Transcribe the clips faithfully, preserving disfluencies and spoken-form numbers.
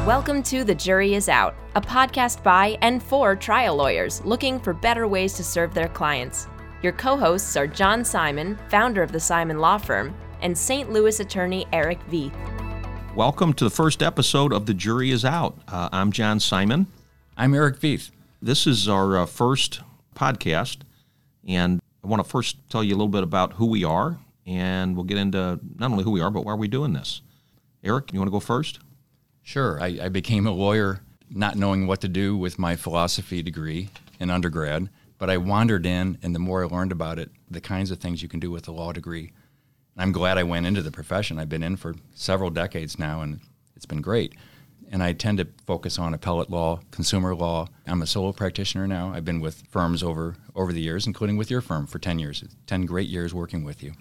Welcome to The Jury is Out, a podcast by and for trial lawyers looking for better ways to serve their clients. Your co-hosts are John Simon, founder of the Simon Law Firm, and Saint Louis attorney Eric Veith. Welcome to the first episode of The Jury is Out. Uh, I'm John Simon. I'm Eric Veith. This is our uh, first podcast, and I want to first tell you a little bit about who we are, and we'll get into not only who we are, but why are we doing this. Eric, you want to go first? Sure. I, I became a lawyer not knowing what to do with my philosophy degree in undergrad, but I wandered in, and the more I learned about it, the kinds of things you can do with a law degree. I'm glad I went into the profession. I've been in for several decades now, and it's been great. And I tend to focus on appellate law, consumer law. I'm a solo practitioner now. I've been with firms over, over the years, including with your firm for ten years, ten great years working with you.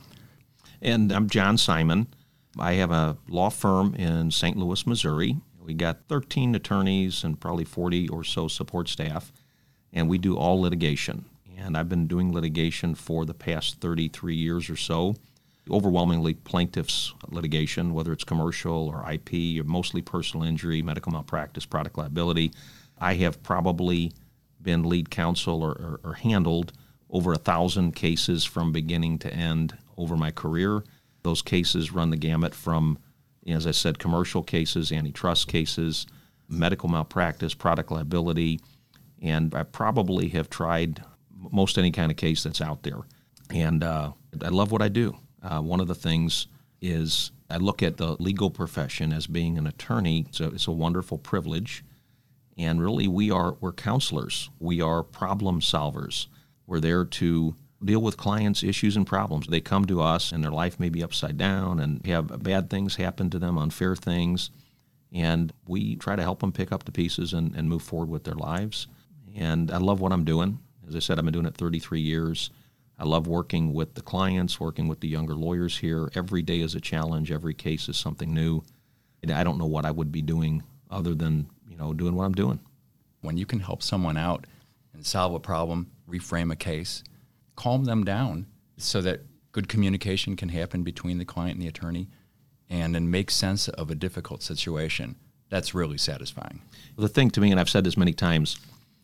And I'm John Simon. I have a law firm in Saint Louis, Missouri. We got thirteen attorneys and probably forty or so support staff, and we do all litigation. And I've been doing litigation for the past thirty-three years or so, overwhelmingly plaintiffs litigation, whether it's commercial or I P, or mostly personal injury, medical malpractice, product liability. I have probably been lead counsel or, or, or handled over a thousand cases from beginning to end over my career. Those cases run the gamut from, as I said, commercial cases, antitrust cases, medical malpractice, product liability, and I probably have tried most any kind of case that's out there. And uh, I love what I do. Uh, one of the things is I look at the legal profession as being an attorney. So it's a wonderful privilege. And really, we are we're counselors. We are problem solvers. We're there to deal with clients' issues and problems. They come to us and their life may be upside down and have bad things happen to them, unfair things, and we try to help them pick up the pieces and, and move forward with their lives. And I love what I'm doing. As I said, I've been doing it thirty-three years. I love working with the clients, working with the younger lawyers here. Every day is a challenge. Every case is something new. And I don't know what I would be doing other than, you know, doing what I'm doing. When you can help someone out and solve a problem, reframe a case, calm them down so that good communication can happen between the client and the attorney, and then make sense of a difficult situation, that's really satisfying. The thing to me, and I've said this many times,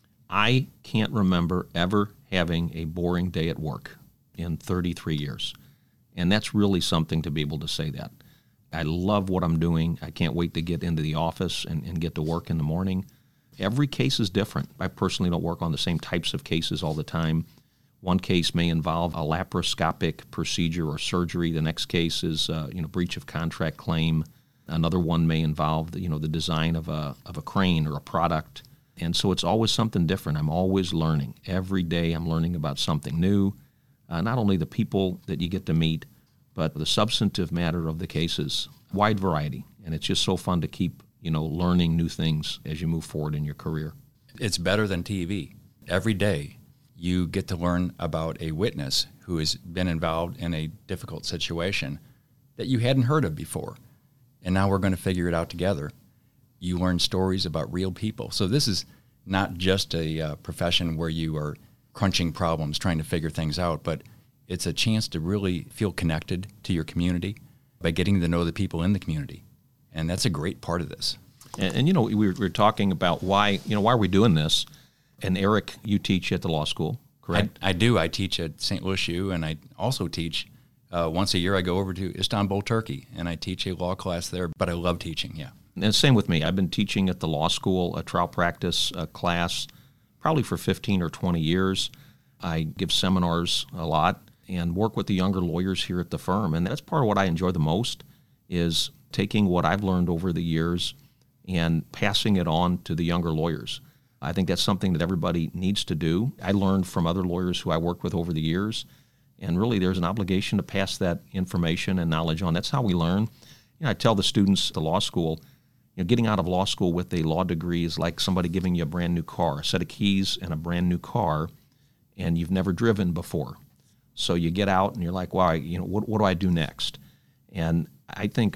I can't remember ever having a boring day at work in thirty-three years. And that's really something to be able to say that. I love what I'm doing. I can't wait to get into the office and, and get to work in the morning. Every case is different. I personally don't work on the same types of cases all the time. One case may involve a laparoscopic procedure or surgery. The next case is, uh, you know, breach of contract claim. Another one may involve, the, you know, the design of a of a crane or a product. And so it's always something different. I'm always learning. Every day I'm learning about something new. Uh, not only the people that you get to meet, but the substantive matter of the cases. Wide variety. And it's just so fun to keep, you know, learning new things as you move forward in your career. It's better than T V. Every day you get to learn about a witness who has been involved in a difficult situation that you hadn't heard of before. And now we're going to figure it out together. You learn stories about real people. So this is not just a uh, profession where you are crunching problems, trying to figure things out, but it's a chance to really feel connected to your community by getting to know the people in the community. And that's a great part of this. And, and you know, we were, we were talking about why, you know, why are we doing this? And Eric, you teach at the law school, correct? I, I do. I teach at Saint Louis U, and I also teach, uh, once a year I go over to Istanbul, Turkey, and I teach a law class there, but I love teaching, yeah. And same with me. I've been teaching at the law school, a trial practice uh, class, probably for fifteen or twenty years. I give seminars a lot and work with the younger lawyers here at the firm. And that's part of what I enjoy the most, is taking what I've learned over the years and passing it on to the younger lawyers. I think that's something that everybody needs to do. I learned from other lawyers who I worked with over the years, and really there's an obligation to pass that information and knowledge on. That's how we learn. You know, I tell the students at the law school, you know, getting out of law school with a law degree is like somebody giving you a brand new car, a set of keys and a brand new car, and you've never driven before. So you get out and you're like, wow, you know, what, what do I do next? And I think,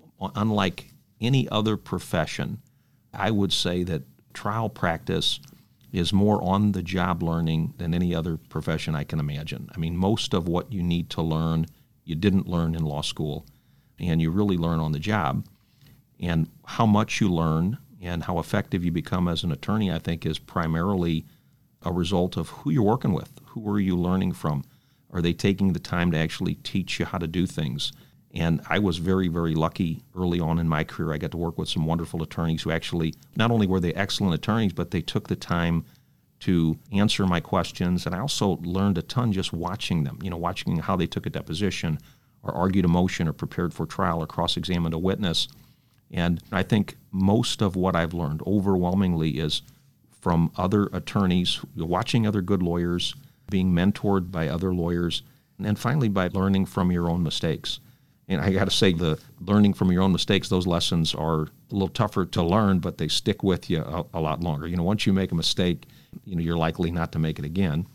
unlike any other profession, I would say that trial practice is more on-the-job learning than any other profession I can imagine. I mean, most of what you need to learn, you didn't learn in law school, and you really learn on the job. And how much you learn And how effective you become as an attorney, I think, is primarily a result of who you're working with. Who are you learning from? Are they taking the time to actually teach you how to do things? And I was very, very lucky early on in my career. I got to work with some wonderful attorneys who actually, not only were they excellent attorneys, but they took the time to answer my questions. And I also learned a ton just watching them, you know, watching how they took a deposition or argued a motion or prepared for trial or cross-examined a witness. And I think most of what I've learned overwhelmingly is from other attorneys, watching other good lawyers, being mentored by other lawyers, and finally by learning from your own mistakes. And I got to say, the learning from your own mistakes, those lessons are a little tougher to learn, but they stick with you a, a lot longer. You know, once you make a mistake, you know, you're likely not to make it again.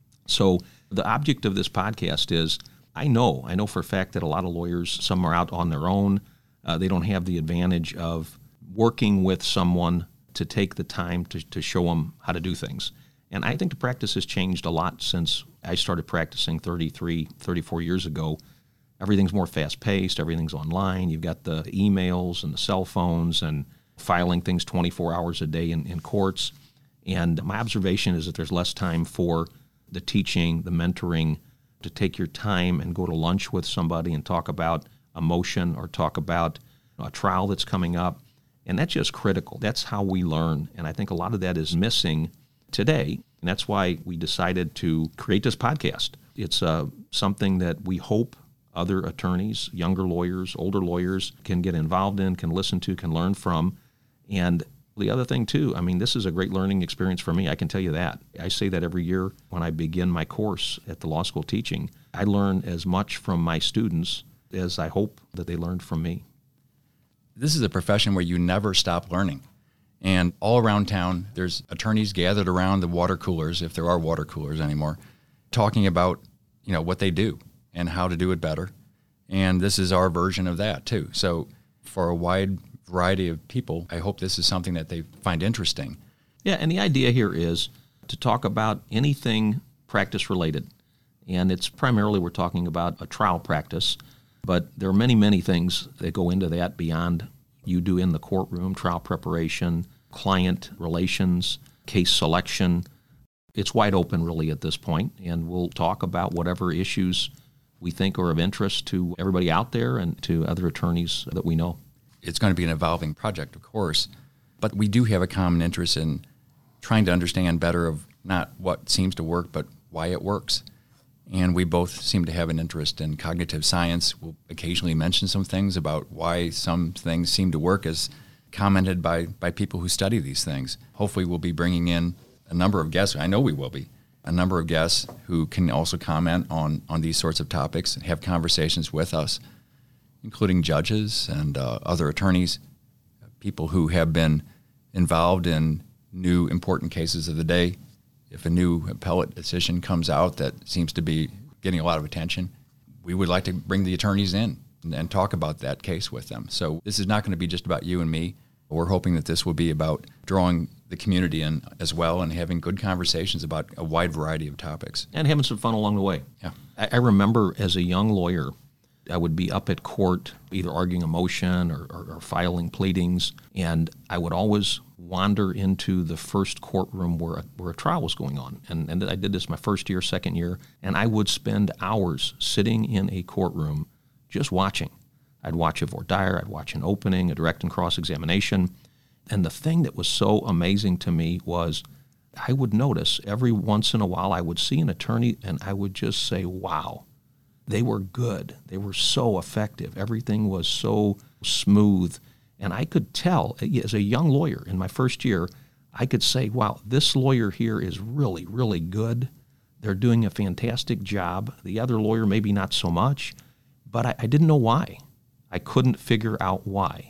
So the object of this podcast is, I know, I know for a fact that a lot of lawyers, some are out on their own. Uh, they don't have the advantage of working with someone to take the time to, to show them how to do things. And I think the practice has changed a lot since I started practicing thirty-three, thirty-four years ago. Everything's more fast-paced. Everything's online. You've got the emails and the cell phones and filing things twenty-four hours a day in, in courts. And my observation is that there's less time for the teaching, the mentoring, to take your time and go to lunch with somebody and talk about a motion or talk about a trial that's coming up. And that's just critical. That's how we learn. And I think a lot of that is missing today. And that's why we decided to create this podcast. It's uh, something that we hope other attorneys, younger lawyers, older lawyers can get involved in, can listen to, can learn from. And the other thing, too, I mean, this is a great learning experience for me. I can tell you that. I say that every year when I begin my course at the law school teaching. I learn as much from my students as I hope that they learned from me. This is a profession where you never stop learning. And all around town, there's attorneys gathered around the water coolers, if there are water coolers anymore, talking about, you know, what they do and how to do it better. And this is our version of that, too. So for a wide variety of people, I hope this is something that they find interesting. Yeah, and the idea here is to talk about anything practice-related. And it's primarily we're talking about a trial practice, but there are many, many things that go into that beyond you do in the courtroom, trial preparation, client relations, case selection. It's wide open, really, at this point, and we'll talk about whatever issues we think are of interest to everybody out there and to other attorneys that we know. It's going to be an evolving project, of course, but we do have a common interest in trying to understand better of not what seems to work, but why it works. And we both seem to have an interest in cognitive science. We'll occasionally mention some things about why some things seem to work as commented by, by people who study these things. Hopefully we'll be bringing in a number of guests, I know we will be, a number of guests who can also comment on, on these sorts of topics and have conversations with us, including judges and uh, other attorneys, people who have been involved in new important cases of the day. If a new appellate decision comes out that seems to be getting a lot of attention, we would like to bring the attorneys in and, and talk about that case with them. So this is not going to be just about you and me. We're hoping that this will be about drawing the community in as well and having good conversations about a wide variety of topics. And having some fun along the way. Yeah. I, I remember as a young lawyer, I would be up at court either arguing a motion or, or, or filing pleadings, and I would always wander into the first courtroom where a, where a trial was going on. And, and I did this my first year, second year, and I would spend hours sitting in a courtroom just watching. I'd watch a voir dire, I'd watch an opening, a direct and cross-examination. And the thing that was so amazing to me was I would notice every once in a while I would see an attorney and I would just say, wow, they were good. They were so effective. Everything was so smooth. And I could tell, as a young lawyer in my first year, I could say, wow, this lawyer here is really, really good. They're doing a fantastic job. The other lawyer, maybe not so much. But I, I didn't know why. I couldn't figure out why.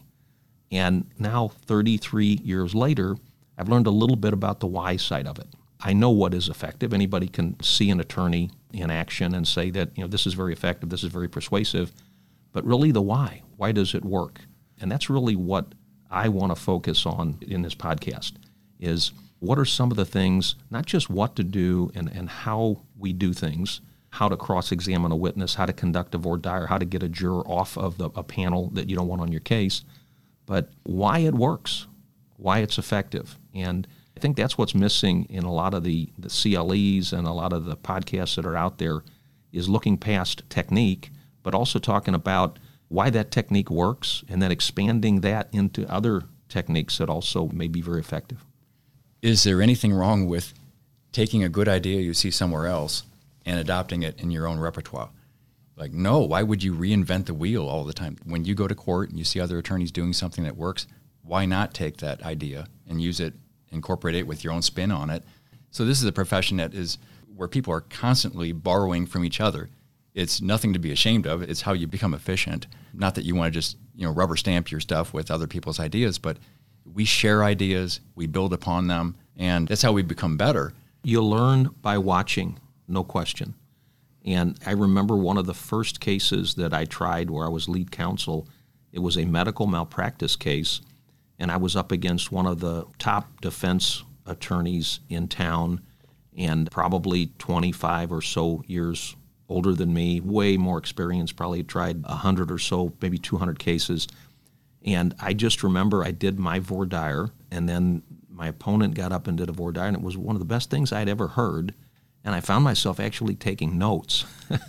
And now, thirty-three years later, I've learned a little bit about the why side of it. I know what is effective. Anybody can see an attorney in action and say that, you know, this is very effective, this is very persuasive. But really the why. Why does it work? And that's really what I want to focus on in this podcast, is what are some of the things, not just what to do and, and how we do things, how to cross-examine a witness, how to conduct a voir dire, how to get a juror off of the, a panel that you don't want on your case, but why it works. why it's effective. And I think that's what's missing in a lot of the, the C L Es and a lot of the podcasts that are out there, is looking past technique, but also talking about why that technique works and then expanding that into other techniques that also may be very effective. Is there anything wrong with taking a good idea you see somewhere else and adopting it in your own repertoire? Like, no, why would you reinvent the wheel all the time? When you go to court and you see other attorneys doing something that works, why not take that idea and use it, incorporate it with your own spin on it? So this is a profession that is where people are constantly borrowing from each other. It's nothing to be ashamed of. It's how you become efficient. Not that you want to just, you know, rubber stamp your stuff with other people's ideas, but we share ideas, we build upon them, and that's how we become better. You learn by watching, no question. And I remember one of the first cases that I tried where I was lead counsel. It was a medical malpractice case, and I was up against one of the top defense attorneys in town, and probably twenty-five or so years older than me, way more experience, probably tried one hundred or so, maybe two hundred cases. And I just remember I did my voir dire, and then my opponent got up and did a voir dire, and it was one of the best things I'd ever heard. And I found myself actually taking notes,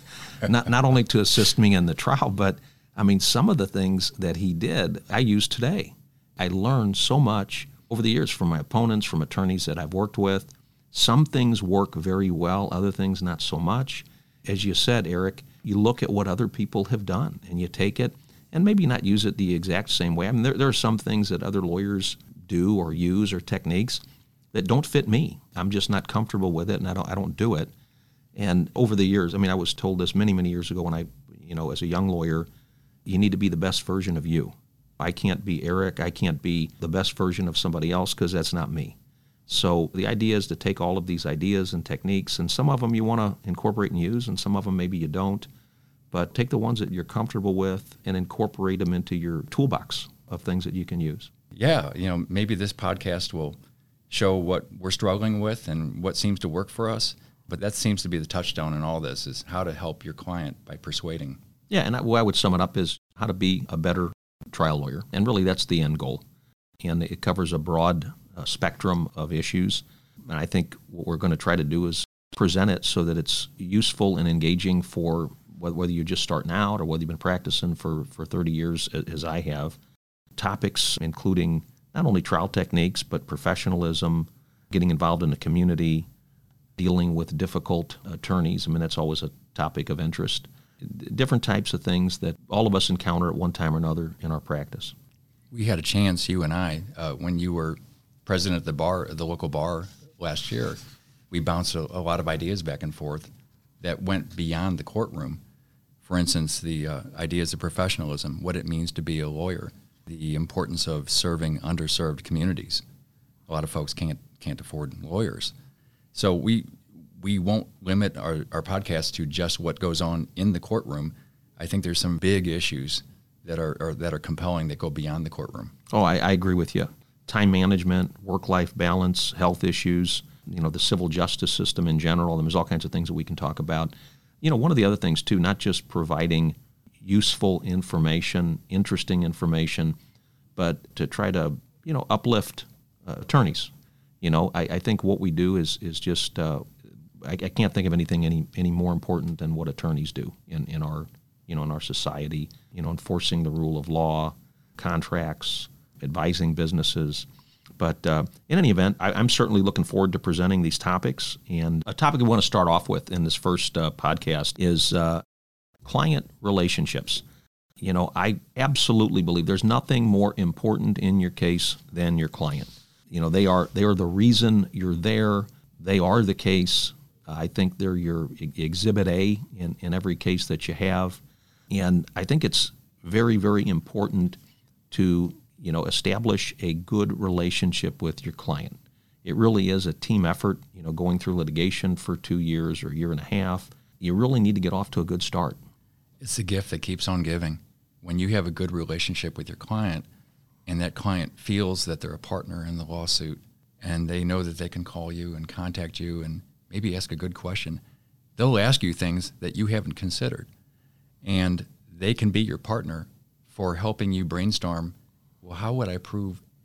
not not only to assist me in the trial, but, I mean, some of the things that he did I use today. I learned so much over the years from my opponents, from attorneys that I've worked with. Some things work very well, other things not so much. As you said, Eric, you look at what other people have done, and you take it and maybe not use it the exact same way. I mean, there, there are some things that other lawyers do or use or techniques that don't fit me. I'm just not comfortable with it, and I don't I don't do it. And over the years, I mean, I was told this many, many years ago when I, you know, as a young lawyer, you need to be the best version of you. I can't be Eric. I can't be the best version of somebody else because that's not me. So the idea is to take all of these ideas and techniques, and some of them you want to incorporate and use, and some of them maybe you don't. But take the ones that you're comfortable with and incorporate them into your toolbox of things that you can use. Yeah, you know, maybe this podcast will show what we're struggling with and what seems to work for us. But that seems to be the touchstone in all this, is how to help your client by persuading. Yeah, and the way I would sum it up is how to be a better trial lawyer. And really that's the end goal. And it covers a broad uh, spectrum of issues. And I think what we're going to try to do is present it so that it's useful and engaging for whether you're just starting out or whether you've been practicing for, for thirty years, as I have. Topics including not only trial techniques, but professionalism, getting involved in the community, dealing with difficult attorneys. I mean, that's always a topic of interest. Different types of things that all of us encounter at one time or another in our practice. We had a chance, you and I, uh, when you were president of the bar, the local bar last year, we bounced a, a lot of ideas back and forth that went beyond the courtroom. For instance, the uh, ideas of professionalism, what it means to be a lawyer, the importance of serving underserved communities. A lot of folks can't can't afford lawyers. So we we won't limit our, our podcast to just what goes on in the courtroom. I think there's some big issues that are, are that are compelling that go beyond the courtroom. Oh, I, I agree with you. Time management, work-life balance, health issues, you know, the civil justice system in general. And there's all kinds of things that we can talk about. You know, one of the other things, too, not just providing useful information, interesting information, but to try to, you know, uplift uh, attorneys. You know, I, I think what we do is is just, uh, I, I can't think of anything any any more important than what attorneys do in, in our, you know, in our society, you know, enforcing the rule of law, contracts, advising businesses. But uh, in any event, I, I'm certainly looking forward to presenting these topics. And a topic we want to start off with in this first uh, podcast is uh, client relationships. You know, I absolutely believe there's nothing more important in your case than your client. You know, they are they are the reason you're there. They are the case. I think they're your exhibit A in, in every case that you have. And I think it's very, very important to, you know, establish a good relationship with your client. It really is a team effort, you know, going through litigation for two years or a year and a half. You really need to get off to a good start. It's the gift that keeps on giving. When you have a good relationship with your client and that client feels that they're a partner in the lawsuit and they know that they can call you and contact you and maybe ask a good question, they'll ask you things that you haven't considered. And they can be your partner for helping you brainstorm, well, how would I prove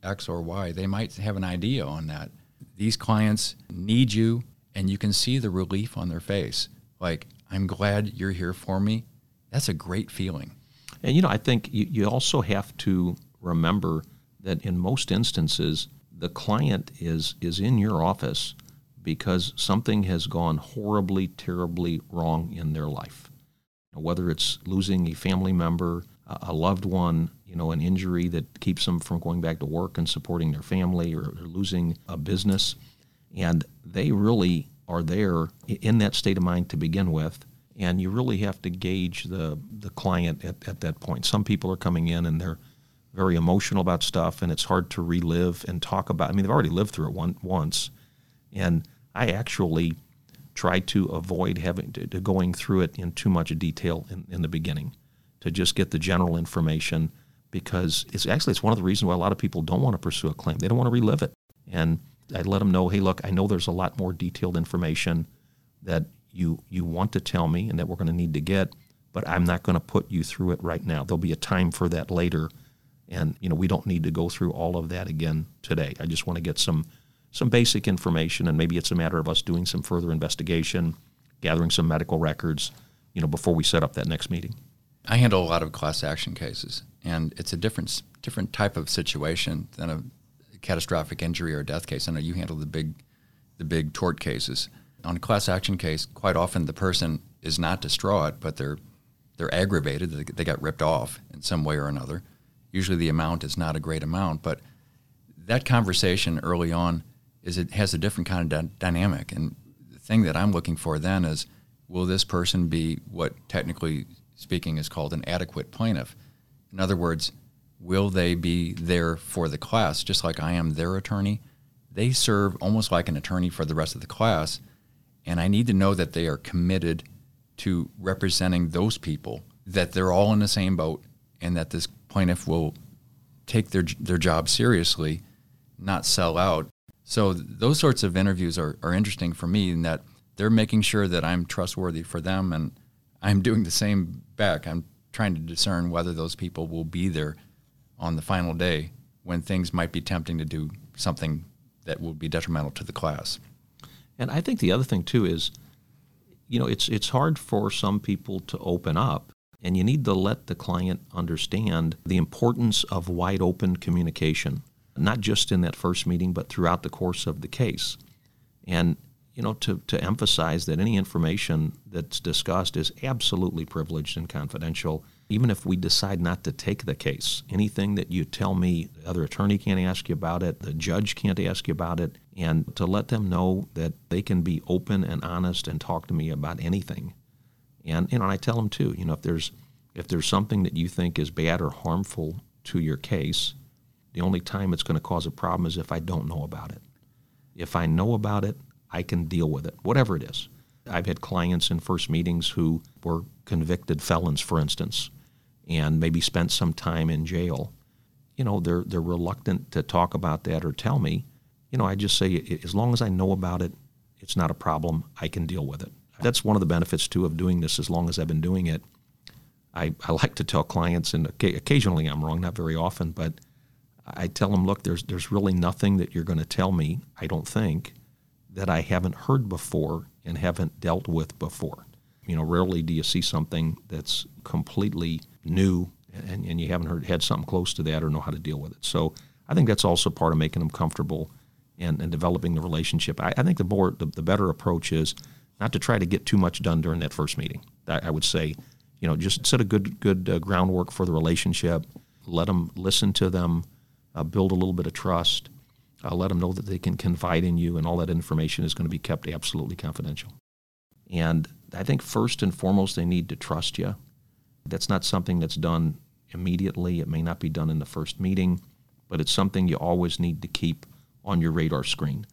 X or Y. They might have an idea on that. These clients need you, and you can see the relief on their face. Like, I'm glad you're here for me. That's a great feeling. And, you know, I think you, you also have to remember that in most instances, the client is is in your office because something has gone horribly, terribly wrong in their life. Whether it's losing a family member, a loved one, you know, an injury that keeps them from going back to work and supporting their family, or, or losing a business. And they really are there in that state of mind to begin with. And you really have to gauge the, the client at, at that point. Some people are coming in and they're very emotional about stuff, and it's hard to relive and talk about. I mean, they've already lived through it one, once. And I actually try to avoid having to, to going through it in too much detail in, in the beginning, to just get the general information, because it's actually it's one of the reasons why a lot of people don't want to pursue a claim. They don't want to relive it. And I let them know, hey, look, I know there's a lot more detailed information that you you want to tell me and that we're going to need to get, but I'm not going to put you through it right now. There'll be a time for that later, and you know we don't need to go through all of that again today. I just want to get some some basic information, and maybe it's a matter of us doing some further investigation, gathering some medical records, you know, before we set up that next meeting. I handle a lot of class action cases, and it's a different different type of situation than a catastrophic injury or death case. I know you handle the big the big tort cases. On a class action case, quite often the person is not distraught, but they're they're aggravated. They, they got ripped off in some way or another. Usually the amount is not a great amount, but that conversation early on is it has a different kind of dy- dynamic. And the thing that I'm looking for then is, will this person be what technically speaking is called an adequate plaintiff? In other words, will they be there for the class just like I am their attorney? They serve almost like an attorney for the rest of the class, and I need to know that they are committed to representing those people, that they're all in the same boat, and that this plaintiff will take their their job seriously, not sell out. So those sorts of interviews are, are interesting for me in that they're making sure that I'm trustworthy for them, and I'm doing the same back. I'm trying to discern whether those people will be there on the final day when things might be tempting to do something that will be detrimental to the class. And I think the other thing, too, is, you know, it's it's hard for some people to open up, and you need to let the client understand the importance of wide open communication, not just in that first meeting, but throughout the course of the case. And, you know, to, to emphasize that any information that's discussed is absolutely privileged and confidential. Even if we decide not to take the case, anything that you tell me, the other attorney can't ask you about it, the judge can't ask you about it, and to let them know that they can be open and honest and talk to me about anything. And, you know, and I tell them too, you know, if there's if there's something that you think is bad or harmful to your case, the only time it's going to cause a problem is if I don't know about it. If I know about it, I can deal with it, whatever it is. I've had clients in first meetings who were convicted felons, for instance, and maybe spent some time in jail. You know, they're they're reluctant to talk about that or tell me. You know, I just say, as long as I know about it, it's not a problem. I can deal with it. That's one of the benefits, too, of doing this as long as I've been doing it. I, I like to tell clients, and occasionally I'm wrong, not very often, but I tell them, look, there's there's really nothing that you're going to tell me, I don't think, that I haven't heard before and haven't dealt with before. You know, rarely do you see something that's completely new and, and you haven't heard had something close to that or know how to deal with it. So I think that's also part of making them comfortable and, and developing the relationship. I, I think the more the, the better approach is not to try to get too much done during that first meeting. I, I would say, you know, just set a good good uh, groundwork for the relationship. Let them listen to them, uh, build a little bit of trust. Uh, let them know that they can confide in you, and all that information is going to be kept absolutely confidential. And I think first and foremost, they need to trust you. That's not something that's done immediately. It may not be done in the first meeting, but it's something you always need to keep on your radar screen.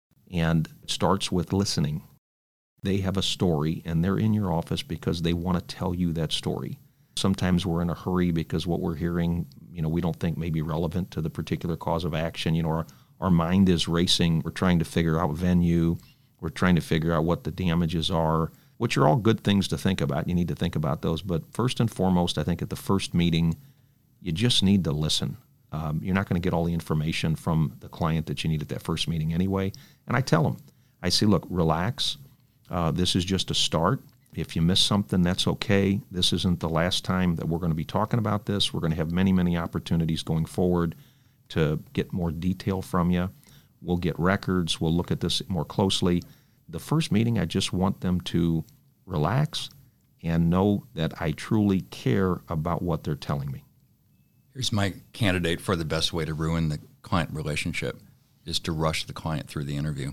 And it starts with listening. They have a story, and they're in your office because they want to tell you that story. Sometimes we're in a hurry because what we're hearing, you know, we don't think may be relevant to the particular cause of action. You know, our, our mind is racing. We're trying to figure out venue. We're trying to figure out what the damages are, which are all good things to think about. You need to think about those. But first and foremost, I think at the first meeting, you just need to listen. Um, you're not going to get all the information from the client that you need at that first meeting anyway. And I tell them, I say, look, relax. Uh, this is just a start. If you miss something, that's okay. This isn't the last time that we're going to be talking about this. We're going to have many, many opportunities going forward to get more detail from you. We'll get records. We'll look at this more closely. The first meeting, I just want them to relax and know that I truly care about what they're telling me. Here's my candidate for the best way to ruin the client relationship is to rush the client through the interview.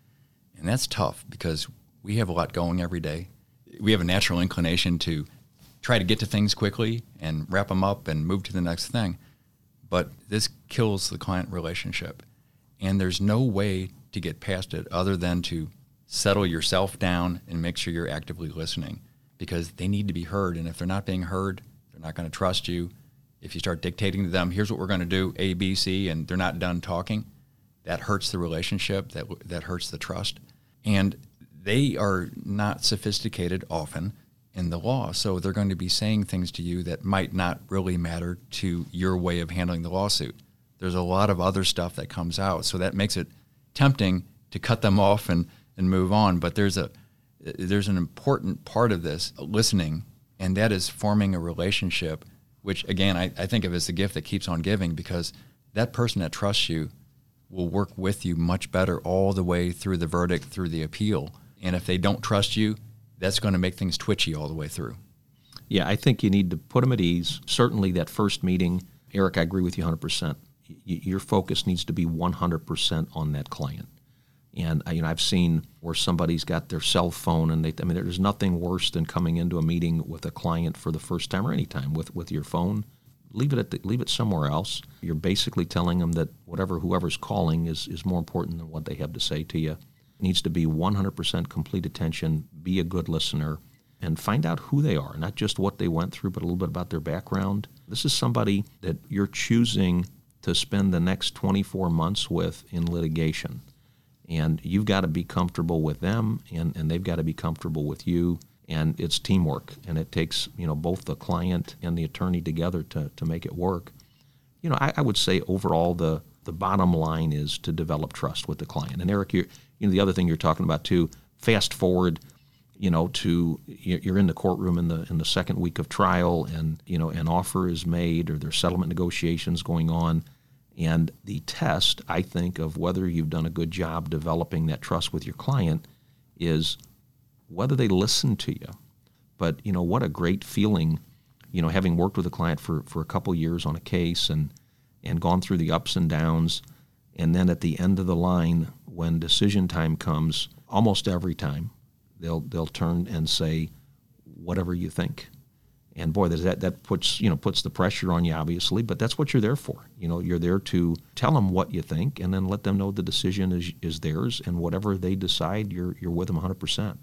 And that's tough because we have a lot going every day. We have a natural inclination to try to get to things quickly and wrap them up and move to the next thing. But this kills the client relationship. And there's no way to get past it other than to settle yourself down and make sure you're actively listening, because they need to be heard. And if they're not being heard, they're not going to trust you. If you start dictating to them, here's what we're going to do, A, B, C, and they're not done talking, that hurts the relationship, that that hurts the trust. And they are not sophisticated often in the law, so they're going to be saying things to you that might not really matter to your way of handling the lawsuit. There's a lot of other stuff that comes out, so that makes it tempting to cut them off and, and move on. But there's a there's an important part of this, listening, and that is forming a relationship, which, again, I, I think of as the gift that keeps on giving, because that person that trusts you will work with you much better all the way through the verdict, through the appeal. And if they don't trust you, that's going to make things twitchy all the way through. Yeah, I think you need to put them at ease. Certainly that first meeting, Eric, I agree with you one hundred percent. Y- your focus needs to be one hundred percent on that client. And you know, I've seen where somebody's got their cell phone, and they, I mean, there's nothing worse than coming into a meeting with a client for the first time or any time with, with your phone. Leave it at the, leave it somewhere else. You're basically telling them that whatever whoever's calling is, is more important than what they have to say to you. It needs to be one hundred percent complete attention, be a good listener, and find out who they are, not just what they went through, but a little bit about their background. This is somebody that you're choosing to spend the next twenty-four months with in litigation. And you've got to be comfortable with them, and, and they've got to be comfortable with you. And it's teamwork, and it takes, you know, both the client and the attorney together to, to make it work. You know, I, I would say overall the, the bottom line is to develop trust with the client. And Eric, you're, you know, the other thing you're talking about too, fast forward, you know, to you're in the courtroom in the in the second week of trial, and you know, an offer is made or there's settlement negotiations going on. And the test, I think, of whether you've done a good job developing that trust with your client is whether they listen to you. But, you know, what a great feeling, you know, having worked with a client for, for a couple years on a case and, and gone through the ups and downs, and then at the end of the line, when decision time comes, almost every time, they'll they'll turn and say, whatever you think. And boy, that that puts you know puts the pressure on you, obviously, but that's what you're there for. You know, you're there to tell them what you think, and then let them know the decision is is theirs, and whatever they decide, you're you're with them one hundred percent.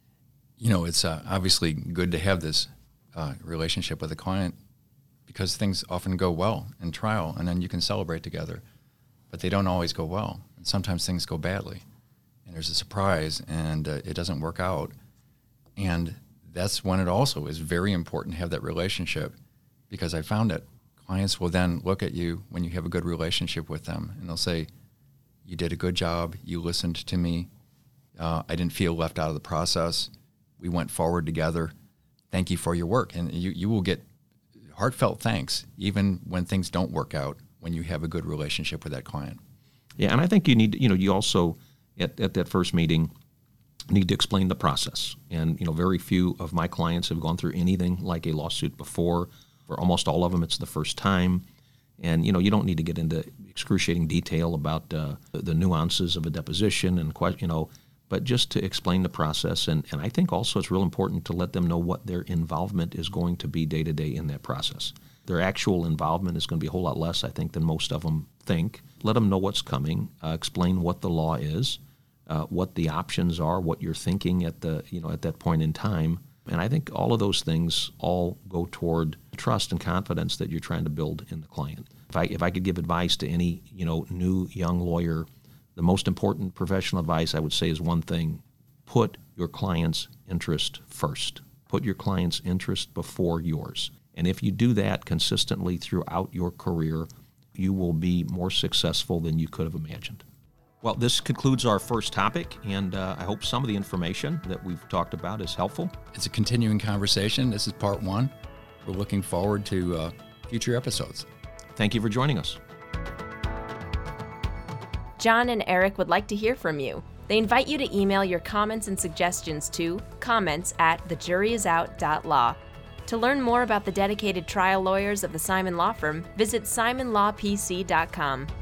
You know, it's uh, obviously good to have this uh, relationship with a client, because things often go well in trial, and then you can celebrate together. But they don't always go well, and sometimes things go badly, and there's a surprise, and uh, it doesn't work out, and that's when it also is very important to have that relationship, because I found that clients will then look at you when you have a good relationship with them, and they'll say, you did a good job, you listened to me, uh, I didn't feel left out of the process, we went forward together, thank you for your work. And you, you will get heartfelt thanks even when things don't work out, when you have a good relationship with that client. Yeah, and I think you need to, you know, you also, at, at that first meeting, need to explain the process. And, you know, very few of my clients have gone through anything like a lawsuit before. For almost all of them, it's the first time. And, you know, you don't need to get into excruciating detail about uh, the nuances of a deposition and, you know, but just to explain the process. And, and I think also it's real important to let them know what their involvement is going to be day to day in that process. Their actual involvement is going to be a whole lot less, I think, than most of them think. Let them know what's coming, uh, explain what the law is, Uh, what the options are, what you're thinking at the you know at that point in time, and I think all of those things all go toward trust and confidence that you're trying to build in the client. If I if I could give advice to any you know new young lawyer, the most important professional advice I would say is one thing: put your client's interest first. Put your client's interest before yours, and if you do that consistently throughout your career, you will be more successful than you could have imagined. Well, this concludes our first topic, and uh, I hope some of the information that we've talked about is helpful. It's a continuing conversation. This is part one. We're looking forward to uh, future episodes. Thank you for joining us. John and Eric would like to hear from you. They invite you to email your comments and suggestions to comments at the jury is out dot law. To learn more about the dedicated trial lawyers of the Simon Law Firm, visit simon law p c dot com.